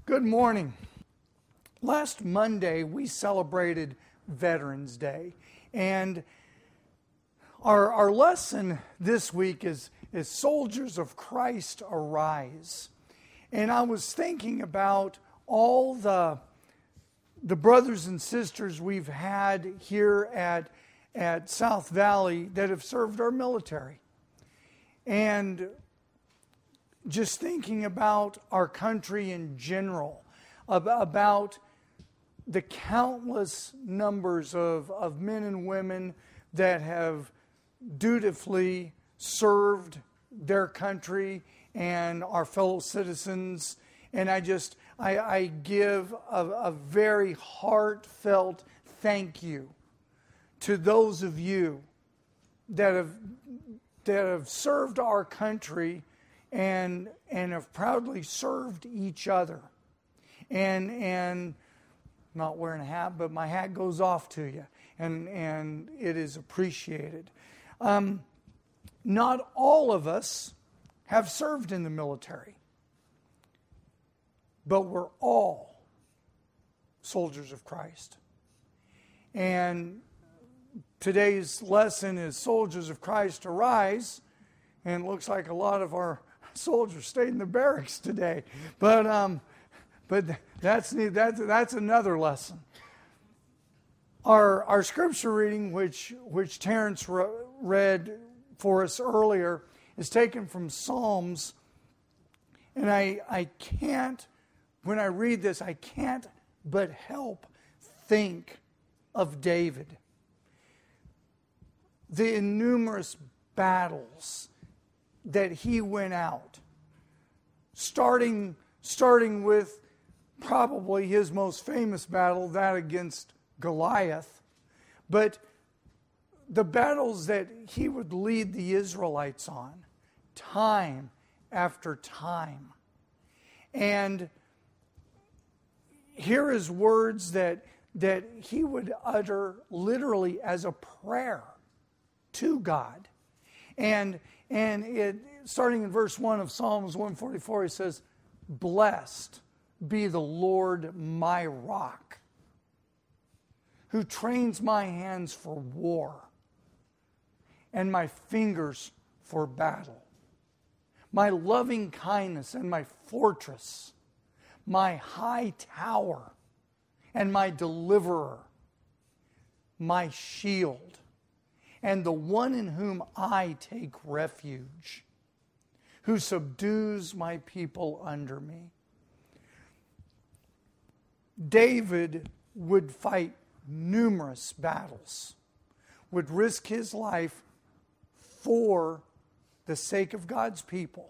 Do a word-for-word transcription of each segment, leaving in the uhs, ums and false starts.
Good morning. Last Monday, we celebrated Veterans Day. And our, our lesson this week is, is Soldiers of Christ Arise. And I was thinking about all the, the brothers and sisters we've had here at, at South Valley that have served our military. And just thinking about our country in general, about the countless numbers of, of men and women that have dutifully served their country and our fellow citizens. And I just, I, I give a, a very heartfelt thank you to those of you that have, that have served our country and and have proudly served each other. And and not wearing a hat, but my hat goes off to you. And, and it is appreciated. Um, not all of us have served in the military. But we're all soldiers of Christ. And today's lesson is Soldiers of Christ Arise. And it looks like a lot of our soldiers stayed in the barracks today. But um, but that's that's that's another lesson. Our our scripture reading, which which Terrence read for us earlier, is taken from Psalms. And I I can't, when I read this, I can't but help think of David. The innumerous battles that he went out, starting starting with probably his most famous battle, that against Goliath, but the battles that he would lead the Israelites on, time after time. And here is words that that he would utter literally as a prayer to God. And And it, starting in verse one of Psalms one forty-four, he says, "Blessed be the Lord my rock, who trains my hands for war and my fingers for battle. My loving kindness and my fortress, my high tower and my deliverer, my shield, and the one in whom I take refuge, who subdues my people under me." David would fight numerous battles, would risk his life for the sake of God's people.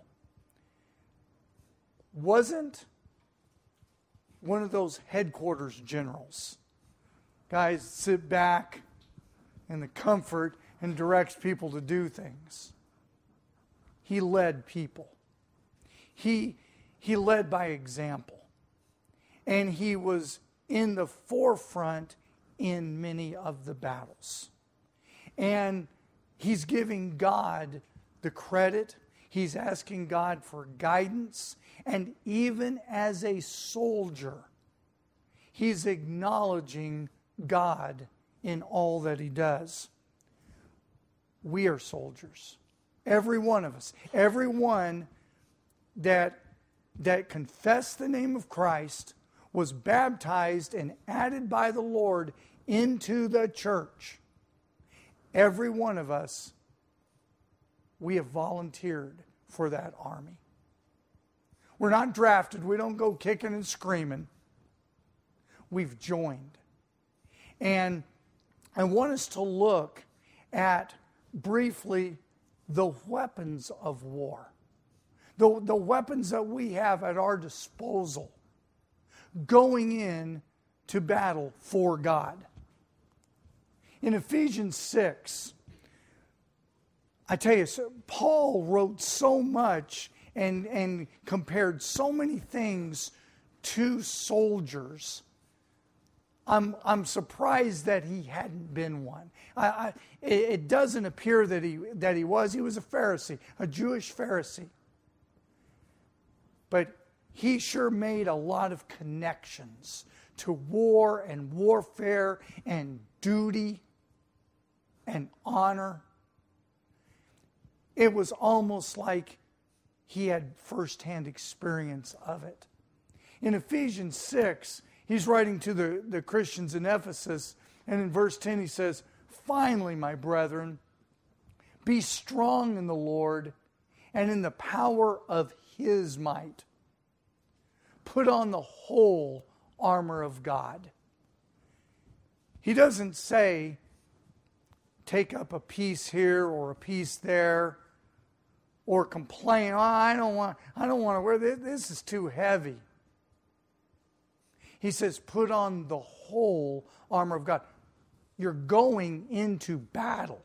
Wasn't one of those headquarters generals. Guys sit back in the comfort and directs people to do things. He led people. He, he led by example. And he was in the forefront in many of the battles. And he's giving God the credit. He's asking God for guidance. And even as a soldier, he's acknowledging God in all that he does. We are soldiers. Every one of us. Every one that, that confessed the name of Christ was baptized and added by the Lord into the church. Every one of us, we have volunteered for that army. We're not drafted. We don't go kicking and screaming. We've joined. And I want us to look at, briefly, the weapons of war. The, the weapons that we have at our disposal going in to battle for God. In Ephesians six, I tell you, Paul wrote so much and, and compared so many things to soldiers. I'm I'm surprised that he hadn't been one. I, I, it doesn't appear that he that he was. He was a Pharisee, a Jewish Pharisee. But he sure made a lot of connections to war and warfare and duty and honor. It was almost like he had firsthand experience of it. In Ephesians six, he's writing to the, the Christians in Ephesus, and in verse ten he says, "Finally, my brethren, be strong in the Lord and in the power of His might. Put on the whole armor of God." He doesn't say, take up a piece here or a piece there, or complain, oh, I don't want, I don't want to wear this, this is too heavy. He says, put on the whole armor of God. You're going into battle.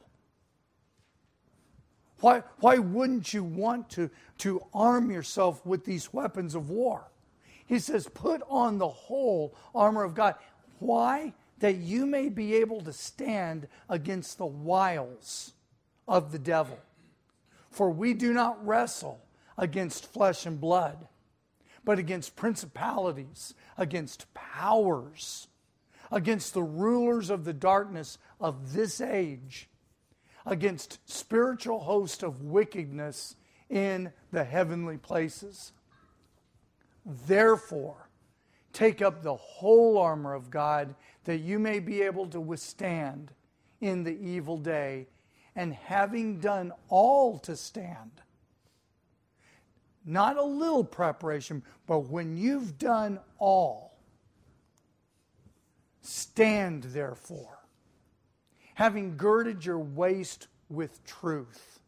Why, why wouldn't you want to, to arm yourself with these weapons of war? He says, put on the whole armor of God. Why? That you may be able to stand against the wiles of the devil. For we do not wrestle against flesh and blood, but against principalities, against powers, against the rulers of the darkness of this age, against spiritual hosts of wickedness in the heavenly places. Therefore, take up the whole armor of God, that you may be able to withstand in the evil day, and having done all to stand. Not a little preparation, but when you've done all, stand therefore, having girded your waist with truth.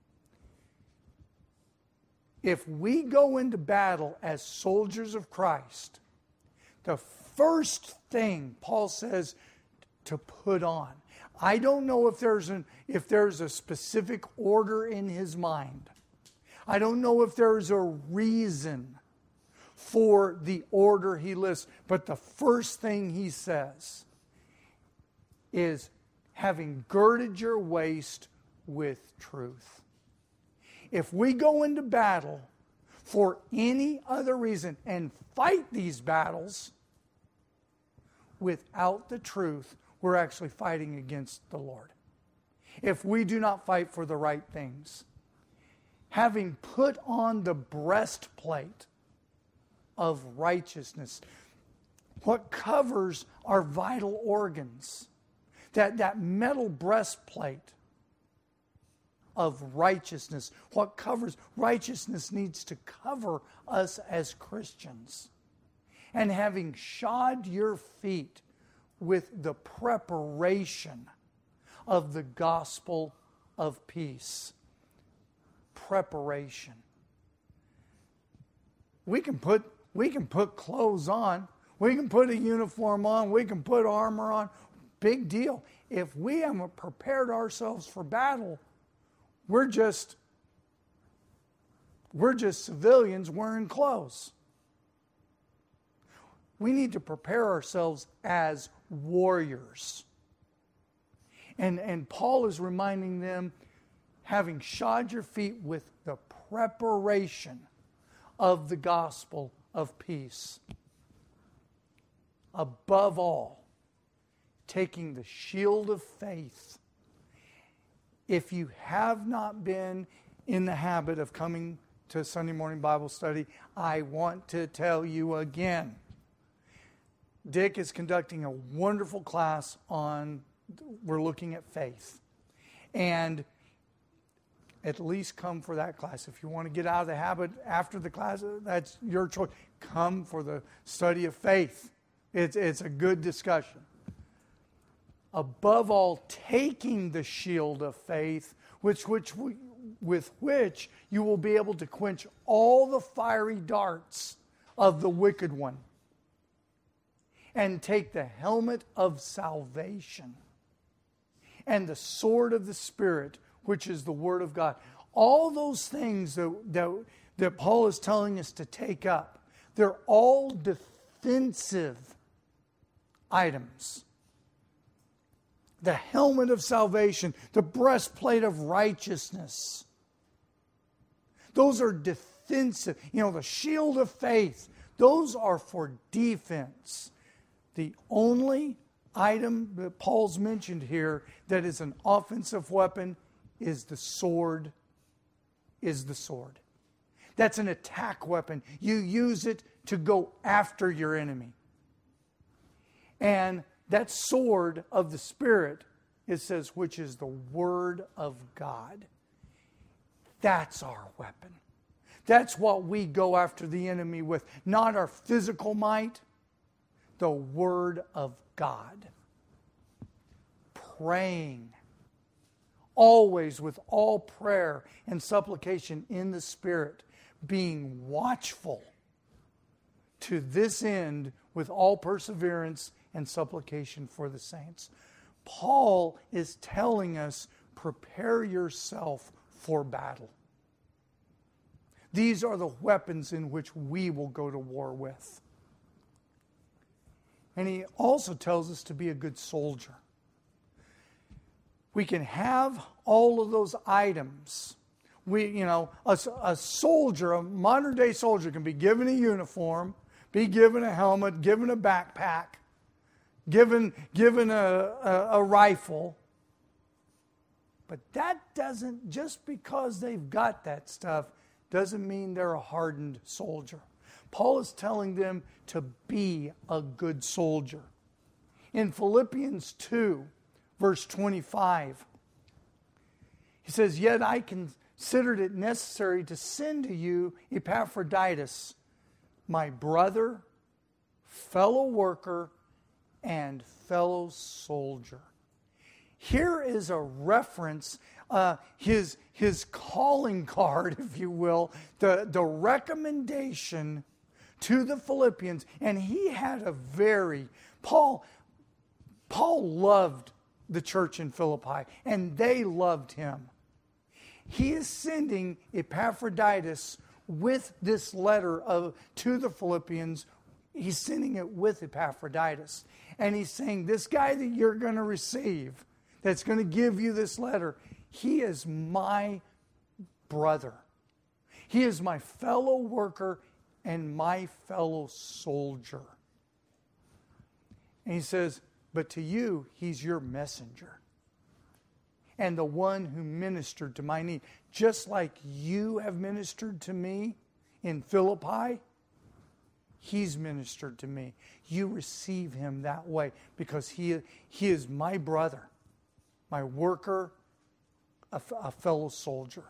If we go into battle as soldiers of Christ, the first thing Paul says to put on. I don't know if there's an if there's a specific order in his mind. I don't know if there's a reason for the order he lists, but the first thing he says is having girded your waist with truth. If we go into battle for any other reason and fight these battles without the truth, we're actually fighting against the Lord. If we do not fight for the right things, having put on the breastplate of righteousness, what covers our vital organs, that, that metal breastplate of righteousness, what covers, righteousness needs to cover us as Christians. And having shod your feet with the preparation of the gospel of peace. Preparation. We can put we can put clothes on. We can put a uniform on. We can put armor on. Big deal. If we haven't prepared ourselves for battle, we're just we're just civilians wearing clothes. We need to prepare ourselves as warriors. And, and Paul is reminding them, having shod your feet with the preparation of the gospel of peace. Above all, taking the shield of faith. If you have not been in the habit of coming to Sunday morning Bible study, I want to tell you again. Dick is conducting a wonderful class on, we're looking at faith. And at least come for that class. If you want to get out of the habit after the class, that's your choice. Come for the study of faith. It's, it's a good discussion. Above all, taking the shield of faith, which, which we, with which you will be able to quench all the fiery darts of the wicked one. And take the helmet of salvation and the sword of the Spirit, which is the Word of God. All those things that, that, that Paul is telling us to take up, they're all defensive items. The helmet of salvation, the breastplate of righteousness. Those are defensive offensive. You know, the shield of faith. Those are for defense. The only item that Paul's mentioned here that is an offensive weapon is the sword. Is the sword. That's an attack weapon. You use it to go after your enemy. And that sword of the Spirit, it says, which is the Word of God. That's our weapon. That's what we go after the enemy with. Not our physical might, the Word of God. Praying. Always with all prayer and supplication in the Spirit. Being watchful to this end with all perseverance and supplication for the saints. Paul is telling us, prepare yourself for battle. These are the weapons in which we will go to war with. And he also tells us to be a good soldier. We can have all of those items. We, you know, a, a soldier, a modern day soldier can be given a uniform, be given a helmet, given a backpack, given, given a, a, a rifle. But that doesn't, just because they've got that stuff, doesn't mean they're a hardened soldier. Paul is telling them to be a good soldier. In Philippians two, verse twenty-five, he says, "Yet I considered it necessary to send to you Epaphroditus, my brother, fellow worker, and fellow soldier." Here is a reference, uh, his, his calling card, if you will, the, the recommendation to the Philippians. And he had a very, Paul, Paul loved the church in Philippi, and they loved him. He is sending Epaphroditus with this letter of, to the Philippians. He's sending it with Epaphroditus. And he's saying, this guy that you're going to receive, that's going to give you this letter, he is my brother. He is my fellow worker and my fellow soldier. And he says, but to you, he's your messenger. And the one who ministered to my need. Just like you have ministered to me in Philippi, he's ministered to me. You receive him that way because he, he is my brother, my worker, a, a fellow soldier.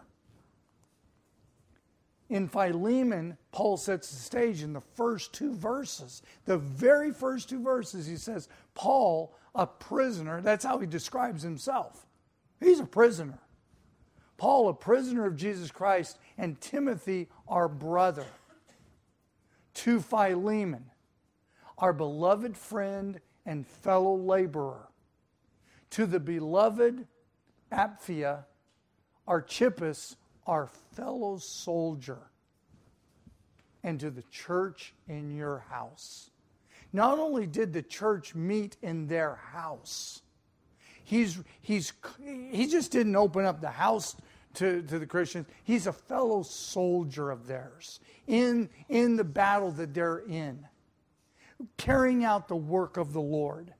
In Philemon, Paul sets the stage in the first two verses. The very first two verses, he says, Paul, a prisoner, that's how he describes himself. He's a prisoner. Paul, a prisoner of Jesus Christ, and Timothy, our brother. To Philemon, our beloved friend and fellow laborer. To the beloved Apphia, Archippus, our fellow soldier. And to the church in your house. Not only did the church meet in their house, he's, he's, he just didn't open up the house to, to the Christians. He's a fellow soldier of theirs in, in the battle that they're in, carrying out the work of the Lord.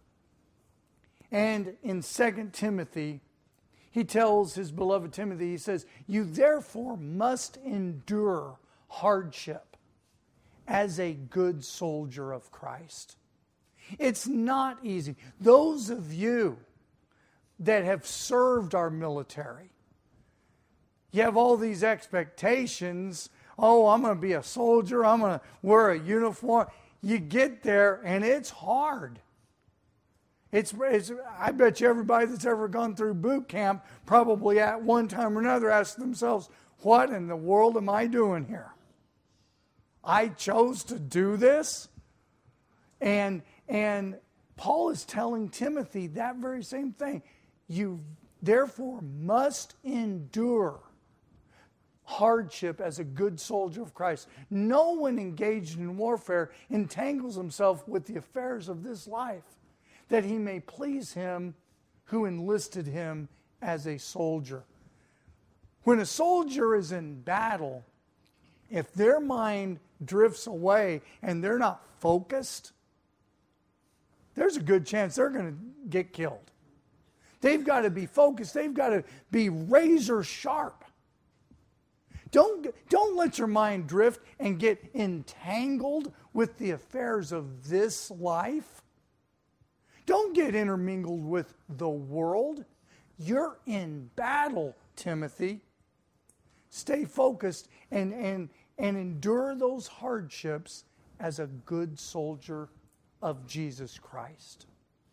And in Second Timothy, he tells his beloved Timothy, he says, you therefore must endure hardship as a good soldier of Christ. It's not easy. Those of you that have served our military, you have all these expectations. Oh, I'm going to be a soldier. I'm going to wear a uniform. You get there and it's hard. It's, it's, I bet you everybody that's ever gone through boot camp probably at one time or another asked themselves, what in the world am I doing here? I chose to do this? And, and Paul is telling Timothy that very same thing. You therefore must endure hardship as a good soldier of Christ. No one engaged in warfare entangles himself with the affairs of this life, that he may please him who enlisted him as a soldier. When a soldier is in battle, if their mind drifts away and they're not focused, there's a good chance they're going to get killed. They've got to be focused. They've got to be razor sharp. Don't, don't let your mind drift and get entangled with the affairs of this life. Don't get intermingled with the world. You're in battle, Timothy. Stay focused and, and, and endure those hardships as a good soldier of Jesus Christ.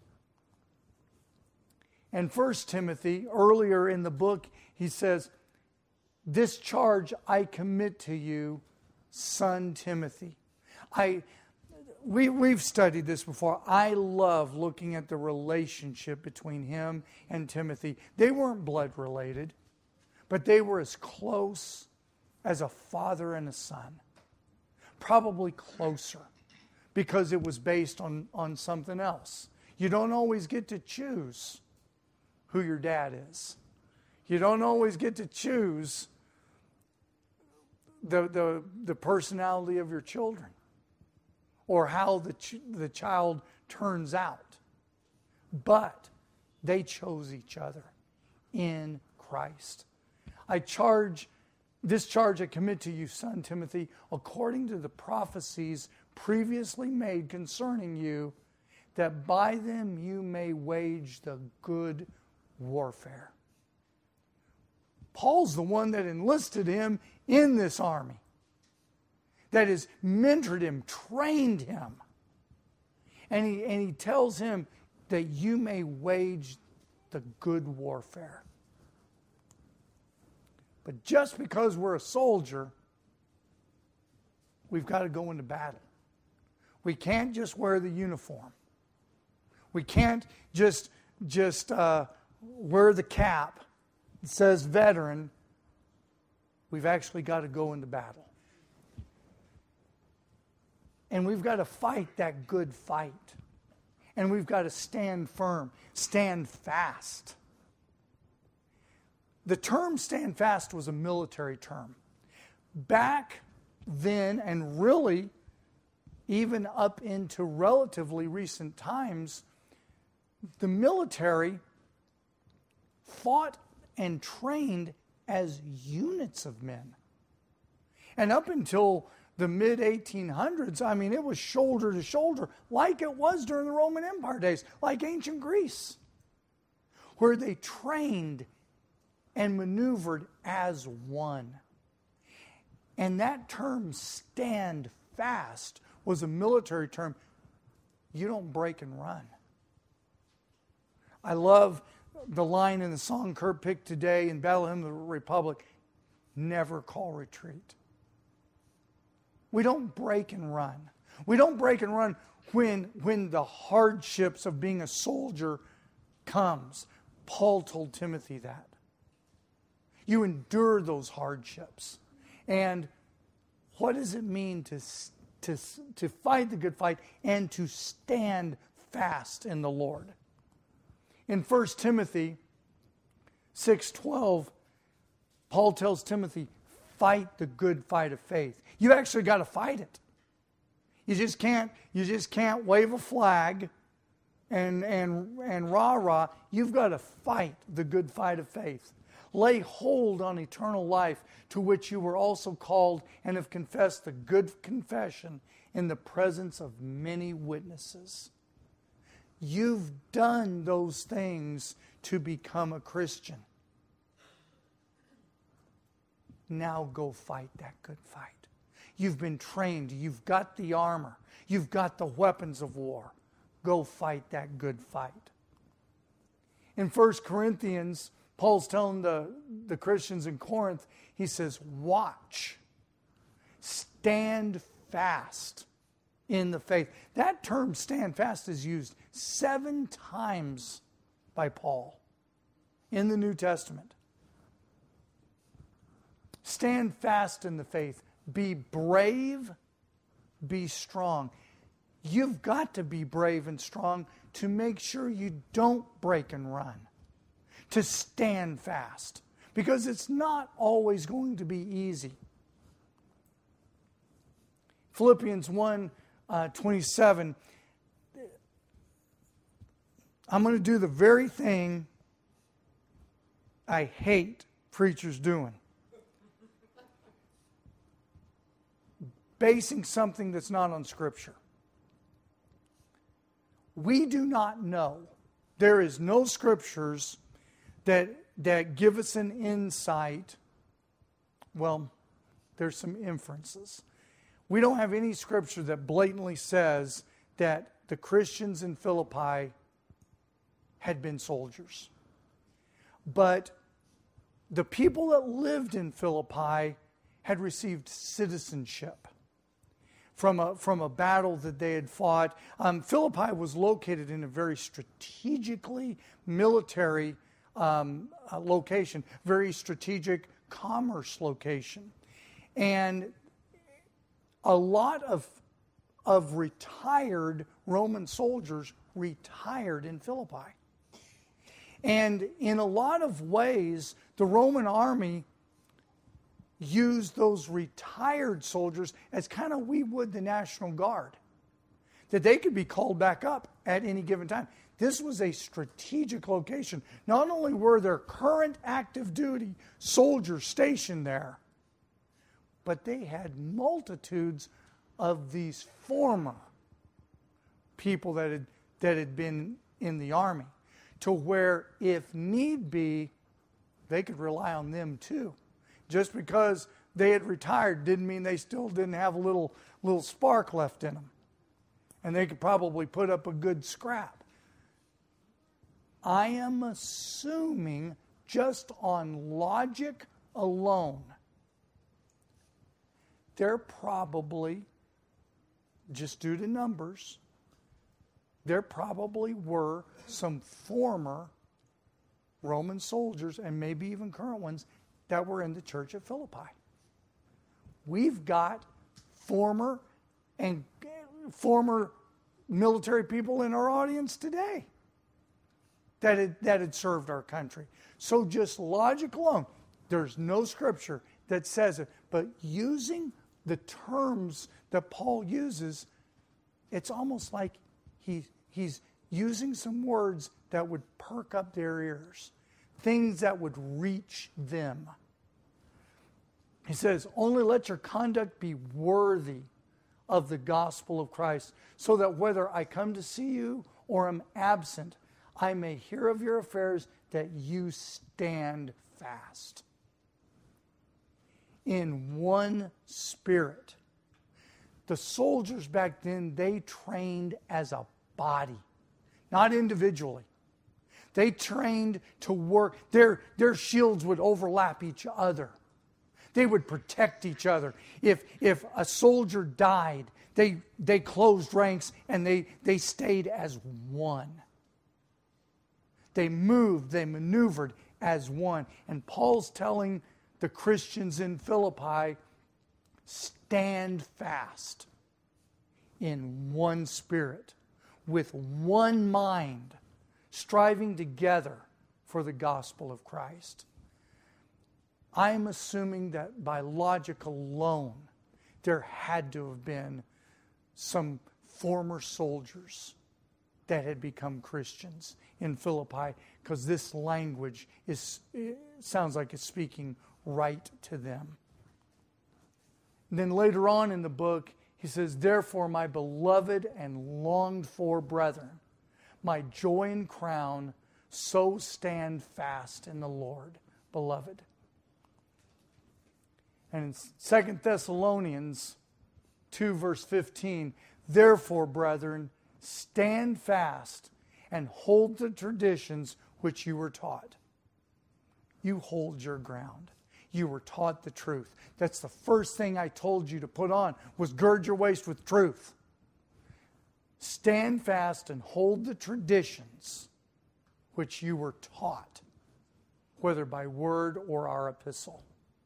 And First Timothy, earlier in the book, he says, "This charge I commit to you, son Timothy." I, we, we've studied this before. I love looking at the relationship between him and Timothy. They weren't blood related, but they were as close as a father and a son. Probably closer, because it was based on, on something else. You don't always get to choose who your dad is. You don't always get to choose the, the, the personality of your children or how the, ch- the child turns out. But they chose each other in Christ. I charge, this charge I commit to you, son Timothy, according to the prophecies previously made concerning you, that by them you may wage the good warfare. Paul's the one that enlisted him in this army, that has mentored him, trained him. And he, and he tells him that you may wage the good warfare. But just because we're a soldier, we've got to go into battle. We can't just wear the uniform. We can't just, just uh, wear the cap that says veteran. We've actually got to go into battle. And we've got to fight that good fight. And we've got to stand firm, stand fast. The term stand fast was a military term. Back then, and really even up into relatively recent times, the military fought and trained as units of men. And up until the mid eighteen hundreds, I mean, it was shoulder to shoulder, like it was during the Roman Empire days, like ancient Greece, where they trained and maneuvered as one. And that term, stand fast, was a military term. You don't break and run. I love the line in the song Kurt picked today in Battle Hymn of the Republic, never call retreat. We don't break and run. We don't break and run when, when the hardships of being a soldier comes. Paul told Timothy that. You endure those hardships. And what does it mean to, to, to fight the good fight and to stand fast in the Lord? In First Timothy six twelve, Paul tells Timothy, fight the good fight of faith. You actually got to fight it. You just can't, you just can't wave a flag and, and, and rah-rah. You've got to fight the good fight of faith. Lay hold on eternal life, to which you were also called and have confessed the good confession in the presence of many witnesses. You've done those things to become a Christian. Now go fight that good fight. You've been trained. You've got the armor. You've got the weapons of war. Go fight that good fight. In First Corinthians, Paul's telling the, the Christians in Corinth, he says, watch. Stand fast in the faith. That term, stand fast, is used seven times by Paul in the New Testament. Stand fast in the faith. Be brave. Be strong. You've got to be brave and strong to make sure you don't break and run. To stand fast. Because it's not always going to be easy. Philippians one uh, twenty-seven. I'm going to do the very thing I hate preachers doing. Basing something that's not on Scripture. We do not know. There is no Scriptures that, that give us an insight. Well, there's some inferences. We don't have any Scripture that blatantly says that the Christians in Philippi had been soldiers. But the people that lived in Philippi had received citizenship from a, from a battle that they had fought. Um, Philippi was located in a very strategically military um, uh, location, very strategic commerce location. And a lot of, of retired Roman soldiers retired in Philippi. And in a lot of ways, the Roman army used those retired soldiers as kind of we would the National Guard. That they could be called back up at any given time. This was a strategic location. Not only were there current active duty soldiers stationed there, but they had multitudes of these former people that had, that had been in the army, to where, if need be, they could rely on them too. Just because they had retired didn't mean they still didn't have a little, little spark left in them. And they could probably put up a good scrap. I am assuming, just on logic alone, there probably, just due to numbers, there probably were some former Roman soldiers, and maybe even current ones, that were in the church at Philippi. We've got former and former military people in our audience today that had, that had served our country. So just logic alone, there's no Scripture that says it, but using the terms that Paul uses, it's almost like he, he's using some words that would perk up their ears, things that would reach them. He says, only let your conduct be worthy of the gospel of Christ, so that whether I come to see you or am absent, I may hear of your affairs, that you stand fast in one spirit. The soldiers back then, they trained as a body, not individually. They trained to work. Their, their shields would overlap each other. They would protect each other. If, if a soldier died, they, they closed ranks and they, they stayed as one. They moved, they maneuvered as one. And Paul's telling the Christians in Philippi, stand fast in one spirit, with one mind, striving together for the gospel of Christ. I'm assuming that by logic alone, there had to have been some former soldiers that had become Christians in Philippi, because this language is it sounds like it's speaking right to them. And then later on in the book, he says, therefore, my beloved and longed for brethren, my joy and crown, so stand fast in the Lord, beloved. And in Second Thessalonians two, verse fifteen, therefore, brethren, stand fast and hold the traditions which you were taught. You hold your ground. You were taught the truth. That's the first thing I told you to put on, was gird your waist with truth. Stand fast and hold the traditions which you were taught, whether by word or our epistle.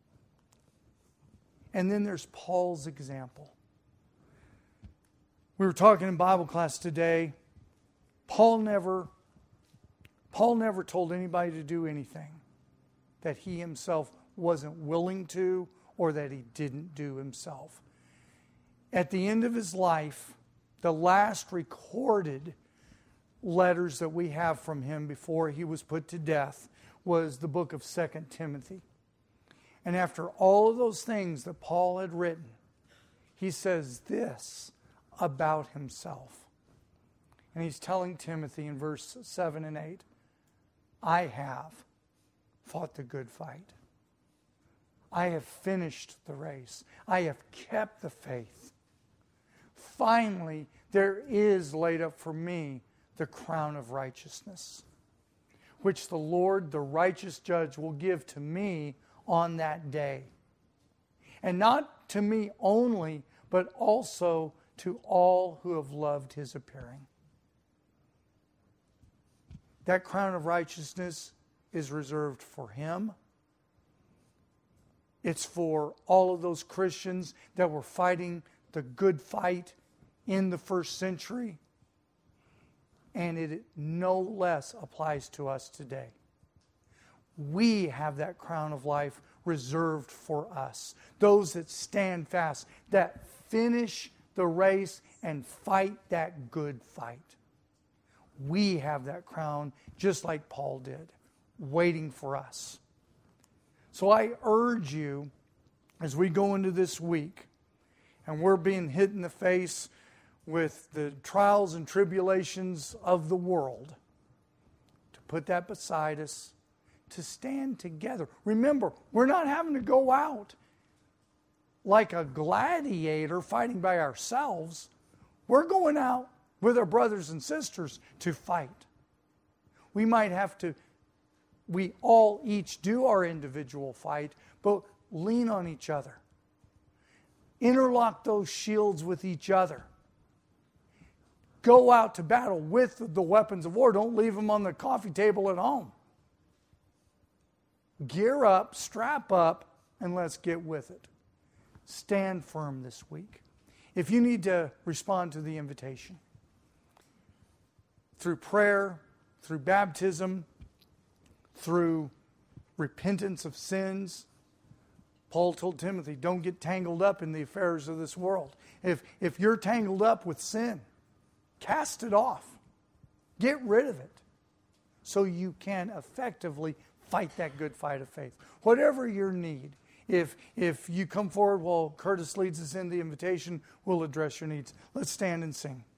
And then there's Paul's example. We were talking in Bible class today. Paul never, Paul never told anybody to do anything that he himself wasn't willing to, or that he didn't do himself. at the end of his life, the last recorded letters that we have from him before he was put to death was the book of Second Timothy. And after all of those things that Paul had written, he says this about himself. And he's telling Timothy in verse seven and eight, I have fought the good fight. I have finished the race. I have kept the faith. Finally, there is laid up for me the crown of righteousness, which the Lord, the righteous judge, will give to me on that day. And not to me only, but also to all who have loved his appearing. That crown of righteousness is reserved for him. It's for all of those Christians that were fighting the good fight in the first century. And it no less applies to us today. We have that crown of life reserved for us. Those that stand fast, that finish the race and fight that good fight. We have that crown just like Paul did, waiting for us. So I urge you, as we go into this week, and we're being hit in the face with the trials and tribulations of the world, to put that beside us, to stand together. Remember, we're not having to go out like a gladiator fighting by ourselves. We're going out with our brothers and sisters to fight. We might have to, we all each do our individual fight, but lean on each other. Interlock those shields with each other. Go out to battle with the weapons of war. Don't leave them on the coffee table at home. Gear up, strap up, and let's get with it. Stand firm this week. If you need to respond to the invitation, through prayer, through baptism, through repentance of sins, Paul told Timothy, don't get tangled up in the affairs of this world. If, if you're tangled up with sin, cast it off. Get rid of it so you can effectively fight that good fight of faith. Whatever your need, if, if you come forward while Curtis leads us in the invitation, we'll address your needs. Let's stand and sing.